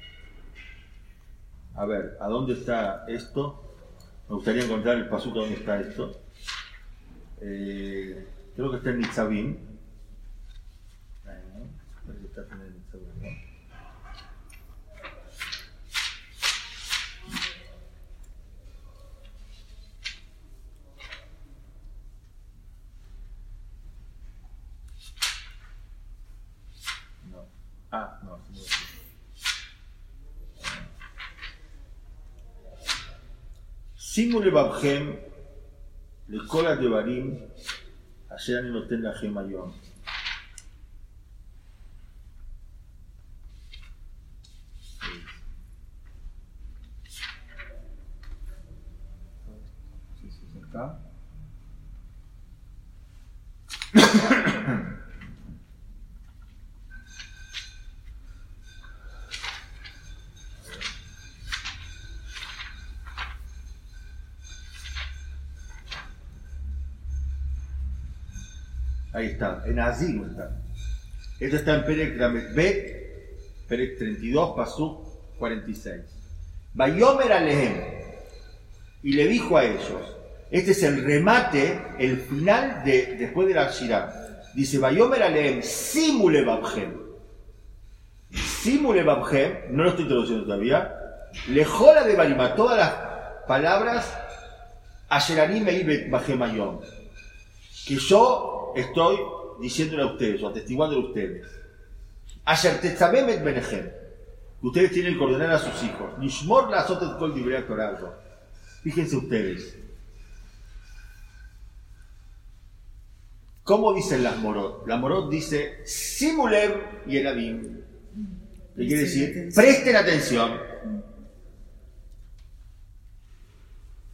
A ver, ¿a dónde está esto? Me gustaría encontrar el pasuk dónde está esto. Eh, creo que está en Nitzavim. Creo que está en Nitzavim, ¿no? Ah, no, no. Simu lebabchem lekol hadevarim asher ani noten lachem hayom. Acá. Ahí está, en Azim está. Esto está en Perek Lamed-Bet, Perek treinta y dos, Pasuk cuarenta y seis. Vayomer Alehem, y le dijo a ellos, este es el remate, el final de después de la Shirah. Dice, Vayomer Alehem, Simu Levavchem. Simu Levavchem, no lo estoy traduciendo todavía, Lejola de Barima, todas las palabras, Asheranim Eibet Bajem Ayom, que yo estoy diciéndole a ustedes, o atestiguándole a ustedes. Asher tetzavem et benechem, que ustedes tienen que ordenar a sus hijos. Nishmor la azotet kol divrei Torah. Fíjense ustedes. ¿Cómo dicen las morot? La morot dice, Simulev y Eladim. ¿Qué quiere decir? Presten atención.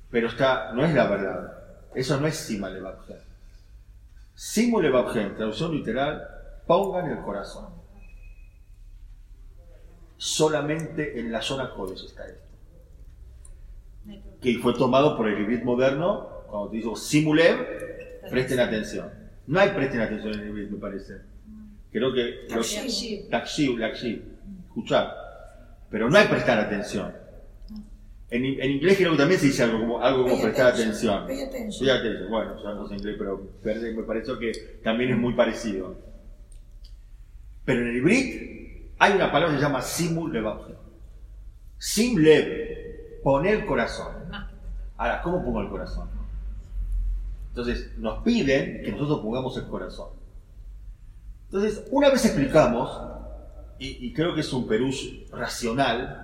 pero está, no es la verdad. Eso no es Sima Levavhem. Simu Levavhem, traducción literal, pongan el corazón. Solamente en la zona Kodesh está esto. Que fue tomado por el Ivrit moderno, cuando te digo Simu Lev, presten atención. No hay presten atención en el Ivrit, me parece. Creo que... Takshiv, Lakshiv, escuchar. Pero no hay prestar atención. En, en inglés creo que también se dice algo como, algo como prestar atención. Pay attention. Pay attention. Bueno, ya no sé inglés, pero me pareció que también es muy parecido. Pero en el Ivrit hay una palabra que se llama Simu Levavhem. Sim Lev, poner el corazón. Ahora, ¿cómo pongo el corazón? Entonces, nos piden que nosotros pongamos el corazón. Entonces, una vez explicamos, y, y creo que es un perush racional,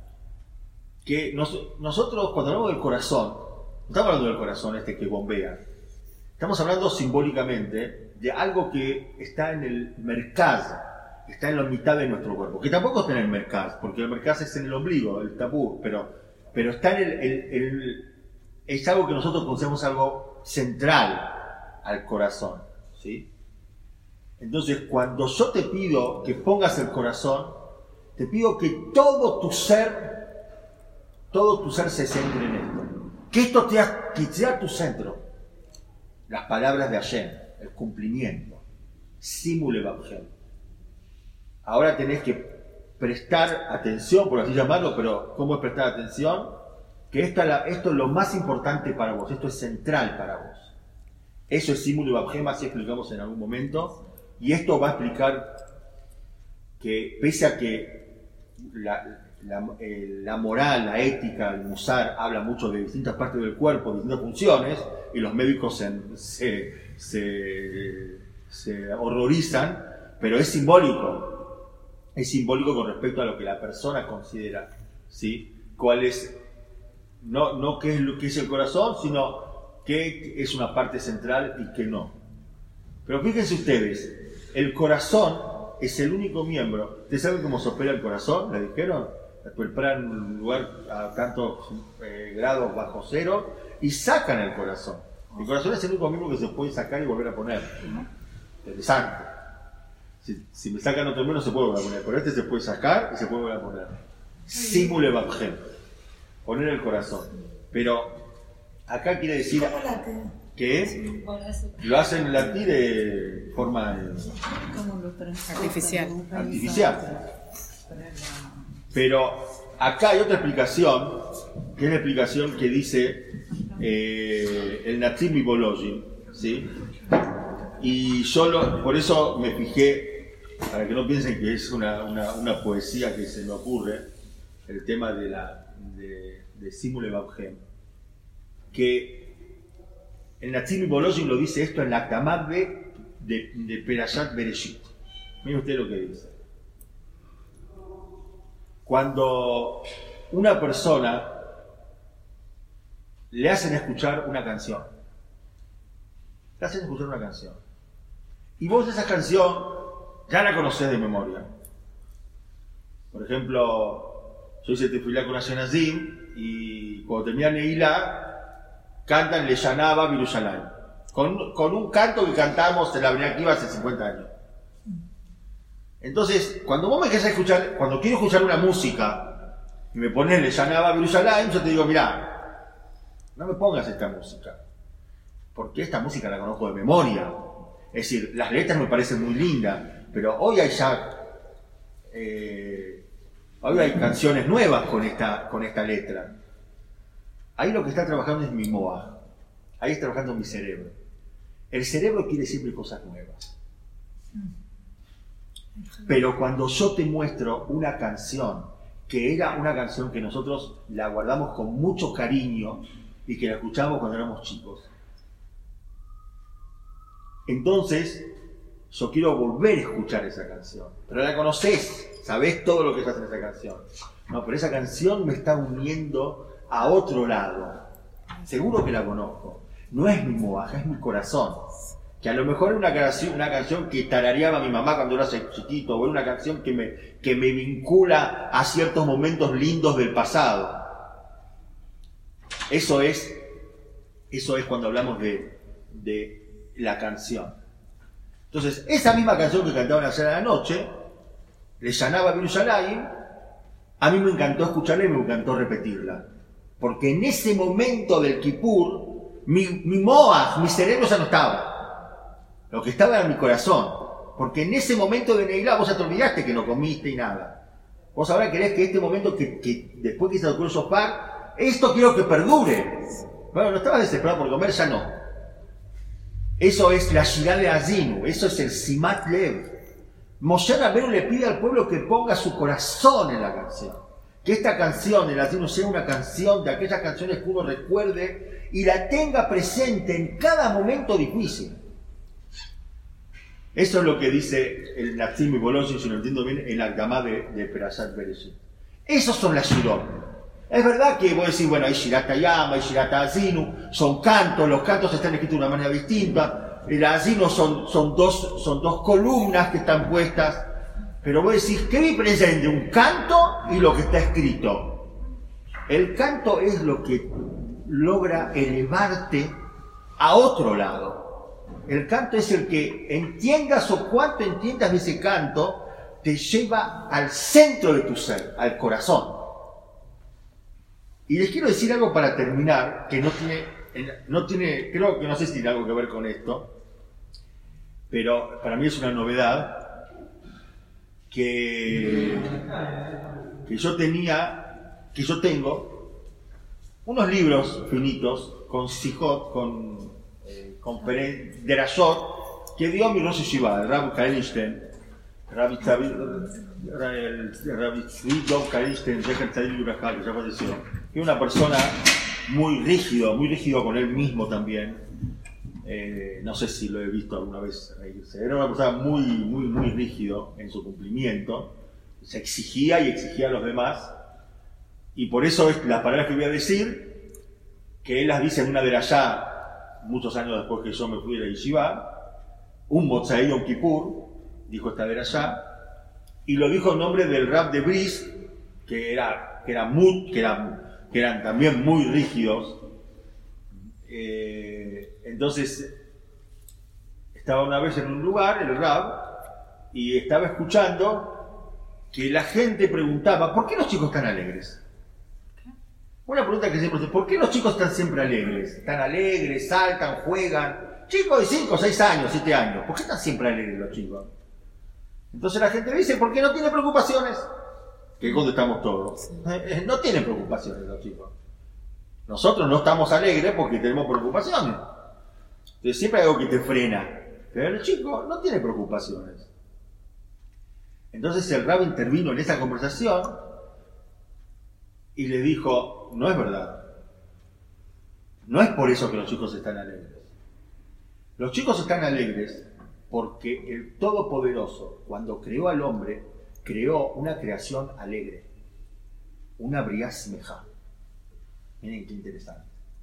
que nos, nosotros cuando hablamos del corazón, no estamos hablando del corazón este que bombea, estamos hablando simbólicamente de algo que está en el merkaz, está en la mitad de nuestro cuerpo, que tampoco está en el merkaz, porque el merkaz es en el ombligo, el tabú, pero, pero está en el, el, el, es algo que nosotros consideramos algo central al corazón, ¿sí? Entonces, cuando yo te pido que pongas el corazón, te pido que todo tu ser, todo tu ser se centre en esto. Que esto te ha, que sea tu centro. Las palabras de Hashem, el cumplimiento. Simu Levavhem. Ahora tenés que prestar atención, por así llamarlo, pero ¿cómo es prestar atención? Que esta, esto es lo más importante para vos, esto es central para vos. Eso es Simu Levavhem, así explicamos en algún momento. Y esto va a explicar que, pese a que la, la, eh, la moral, la ética, el musar habla mucho de distintas partes del cuerpo, de distintas funciones, y los médicos se, se, se, se horrorizan, pero es simbólico. Es simbólico con respecto a lo que la persona considera, ¿sí? Cuál es, no, no qué es lo que es el corazón, sino qué es una parte central y qué no. Pero fíjense ustedes, el corazón es el único miembro. ¿Ustedes saben cómo se opera el corazón? ¿Le dijeron? Se opera en un lugar a tantos eh, grados bajo cero y sacan el corazón. El corazón es el único miembro que se puede sacar y volver a poner. Interesante. Si, si me sacan otro miembro se puede volver a poner, pero este se puede sacar y se puede volver a poner. Simu Levavhem. Poner el corazón. Pero acá quiere decir que lo hacen en latín de forma artificial. artificial. Pero acá hay otra explicación, que es la explicación que dice eh, el Natsir Mibologin, ¿sí? Y yo lo, por eso me fijé, para que no piensen que es una, una, una poesía que se me ocurre, el tema de la de, de Simu Levavhem, que el Natsir Mibologin lo dice esto en la Akdamah de, de, de Perashat Bereshit. Miren ustedes lo que dice. Cuando una persona le hacen escuchar una canción, le hacen escuchar una canción, y vos esa canción ya la conocés de memoria. Por ejemplo, yo hice Tefilá con Ashkenazim y cuando termina Neilá, cantan Le Yanaba Birushalayim, con, con un canto que cantamos en la Bnei Akiva hace cincuenta años. Entonces, cuando vos me querés escuchar, cuando quiero escuchar una música y me pones Le Yanaba Birushalayim, yo te digo, mirá, no me pongas esta música, porque esta música la conozco de memoria. Es decir, las letras me parecen muy lindas, pero hoy hay ya eh, hoy hay canciones nuevas con esta, con esta letra. Ahí lo que está trabajando es mi moa, ahí está trabajando mi cerebro. El cerebro quiere siempre cosas nuevas. Pero cuando yo te muestro una canción, que era una canción que nosotros la guardamos con mucho cariño y que la escuchamos cuando éramos chicos, entonces yo quiero volver a escuchar esa canción. Pero la conocés, sabés todo lo que se hace en esa canción. No, pero esa canción me está uniendo a otro lado. Seguro que la conozco. No es mi moaja, es mi corazón. Que a lo mejor es una canción, una canción que tarareaba mi mamá cuando era chiquito, o era una canción que me, que me vincula a ciertos momentos lindos del pasado. Eso es, eso es cuando hablamos de, de la canción. Entonces, esa misma canción que cantaban ayer a la noche, le llanaba Birushalayim, a mí me encantó escucharla y me encantó repetirla. Porque en ese momento del Kippur, mi, mi moaj, mi cerebro ya no estaba. Lo que estaba era mi corazón. Porque en ese momento de Neilá vos ya te olvidaste que no comiste y nada. Vos ahora querés que este momento, que, que después que se tocó el shofar, esto quiero que perdure. Bueno, no estabas desesperado por comer, ya no. Eso es la Shirah de Azinu, eso es el Simat Lev. Moshe Rabbeinu le pide al pueblo que ponga su corazón en la canción. Que esta canción, el Azinu, sea una canción de aquellas canciones que uno recuerde y la tenga presente en cada momento difícil. Eso es lo que dice el Natzim y Boloshin, si no entiendo bien, el Akdamá de, de Perashat Bereshit. Esos son las Shirot. Es verdad que vos decís, bueno, hay Shirat Hayam, hay Shirat Azinu, son cantos, los cantos están escritos de una manera distinta. El Azinu son, son, dos, son dos columnas que están puestas. Pero vos decís, ¿qué diferencia hay entre un canto y lo que está escrito? El canto es lo que logra elevarte a otro lado. El canto es el que, entiendas o cuánto entiendas de ese canto, te lleva al centro de tu ser, al corazón. Y les quiero decir algo para terminar, que no tiene, no tiene, creo que no sé si tiene algo que ver con esto, pero para mí es una novedad, que, que yo tenía, que yo tengo, unos libros finitos, con Sijot, con, eh, con Derashot, que dio mi Rosh Yeshiva, el Rabbi Kalinstein, Rabbi Tzvi Kalinstein, Zecher Tzadik Ubrahá, que ya falleció, que una persona muy rígido, muy rígido con él mismo también. Eh, no sé si lo he visto alguna vez reírse. Era una persona muy, muy, muy rígido en su cumplimiento. Se exigía y exigía a los demás. Y por eso es las palabras que voy a decir, que él las dice en una derashá, muchos años después que yo me fui de la yeshiva, un Motzai Yom Kippur, dijo esta derashá, y lo dijo en nombre del Rab de Brisk, que era, que era mut, que eran, que eran también muy rígidos. Eh, entonces estaba una vez en un lugar, el Rab, y estaba escuchando que la gente preguntaba, ¿por qué los chicos están alegres? Una pregunta que siempre se, ¿por qué los chicos están siempre alegres? Están alegres, saltan, juegan. Chicos de cinco, seis años, siete años, ¿por qué están siempre alegres los chicos? Entonces la gente dice, ¿por qué no tienen preocupaciones? Que contestamos todos. No tienen preocupaciones los chicos. Nosotros no estamos alegres porque tenemos preocupaciones. Entonces siempre hay algo que te frena. Pero el chico no tiene preocupaciones. Entonces el Rab intervino en esa conversación y le dijo, no es verdad. No es por eso que los chicos están alegres. Los chicos están alegres porque el Todopoderoso, cuando creó al hombre, creó una creación alegre. Una briá simejá. Miren qué interesante.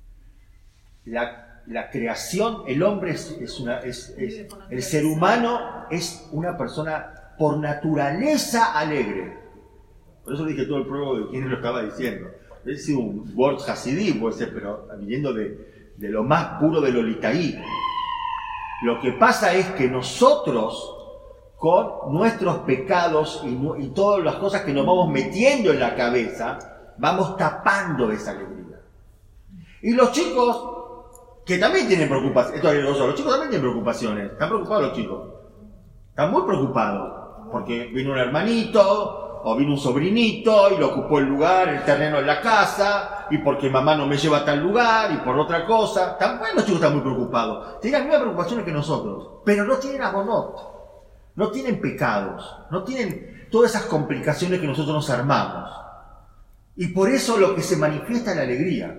La, la creación, el hombre es, es una, es, es, el ser humano es una persona por naturaleza alegre. Por eso dije todo el pruebo de quién lo estaba diciendo. Es un word hasidí, puede ser, pero viniendo de, de lo más puro de lo litaí. Lo que pasa es que nosotros, con nuestros pecados y, y todas las cosas que nos vamos metiendo en la cabeza, vamos tapando esa alegría. Y los chicos, que también tienen preocupaciones, esto es los chicos también tienen preocupaciones, están preocupados los chicos, están muy preocupados, porque vino un hermanito, o vino un sobrinito, y lo ocupó el lugar, el terreno en la casa, y porque mamá no me lleva a tal lugar, y por otra cosa. También los chicos están muy preocupados, tienen las mismas preocupaciones que nosotros, pero no tienen abonot, no tienen pecados, no tienen todas esas complicaciones que nosotros nos armamos. Y por eso lo que se manifiesta es la alegría.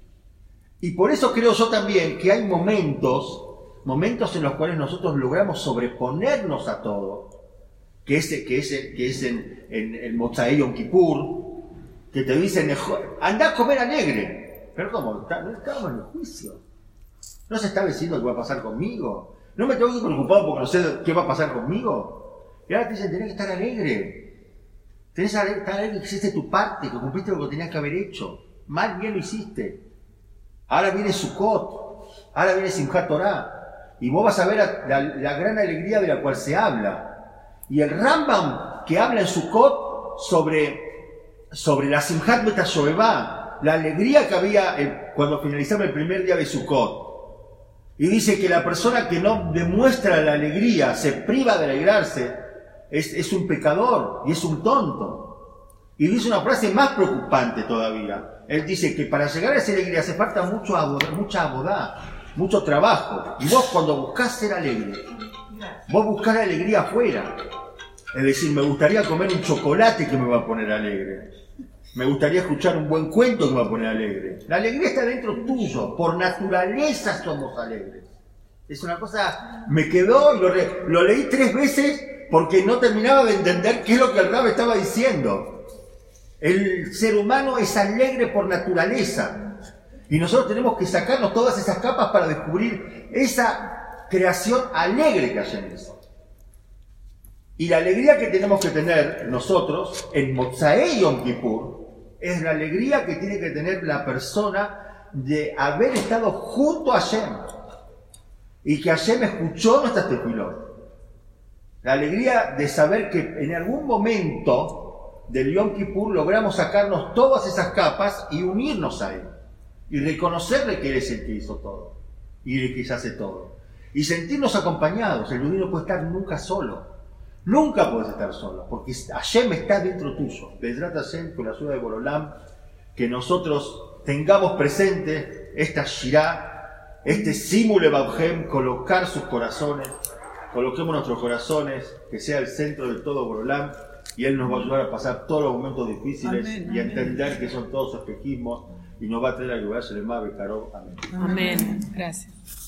Y por eso creo yo también que hay momentos, momentos en los cuales nosotros logramos sobreponernos a todo, que es, que es, que es en, en el Motzai Yom Kippur, que te dicen, anda a comer alegre. Pero ¿cómo? No estamos en el juicio. ¿No se está diciendo qué va a pasar conmigo? ¿No me tengo que ir preocupado porque no sé qué va a pasar conmigo? Y ahora te dicen, tenés que estar alegre. Tenés que estar alegre que hiciste tu parte, que cumpliste lo que tenías que haber hecho. Mal, bien lo hiciste. Ahora viene Sukkot, ahora viene Simchat Torah, y vos vas a ver la, la, la gran alegría de la cual se habla. Y el Rambam que habla en Sukkot sobre, sobre la Simchat Bet HaShoevah, la alegría que había el, cuando finalizaba el primer día de Sukkot. Y dice que la persona que no demuestra la alegría, se priva de alegrarse, es, es un pecador y es un tonto. Y dice una frase más preocupante todavía. Él dice que para llegar a esa alegría hace falta mucho abodá, mucha abodá, mucho trabajo. Y vos cuando buscás ser alegre, vos buscás la alegría afuera. Es decir, me gustaría comer un chocolate que me va a poner alegre. Me gustaría escuchar un buen cuento que me va a poner alegre. La alegría está dentro tuyo. Por naturaleza somos alegres. Es una cosa... Me quedó y lo, re, lo leí tres veces porque no terminaba de entender qué es lo que el Rab estaba diciendo. El ser humano es alegre por naturaleza. Y nosotros tenemos que sacarnos todas esas capas para descubrir esa creación alegre que hay en eso. Y la alegría que tenemos que tener nosotros en Motzei Yom Kippur es la alegría que tiene que tener la persona de haber estado junto a Hashem y que Hashem escuchó nuestras tefilot. La alegría de saber que en algún momento del Yom Kippur logramos sacarnos todas esas capas y unirnos a Él y reconocerle que Él es el que hizo todo y el que hace todo y sentirnos acompañados. El judío no puede estar nunca solo. Nunca puedes estar solo, porque Hashem está dentro tuyo. Bezrat Hashem, con la ayuda de Borolam, que nosotros tengamos presente esta Shirah, este Simule Babhem, colocar sus corazones, coloquemos nuestros corazones, que sea el centro de todo Borolam, y Él nos va a ayudar a pasar todos los momentos difíciles amén, y a entender amén. Que son todos espejismos, y nos va a traer a ayudar a Shelema Bekarov. Amén. Amén. Gracias.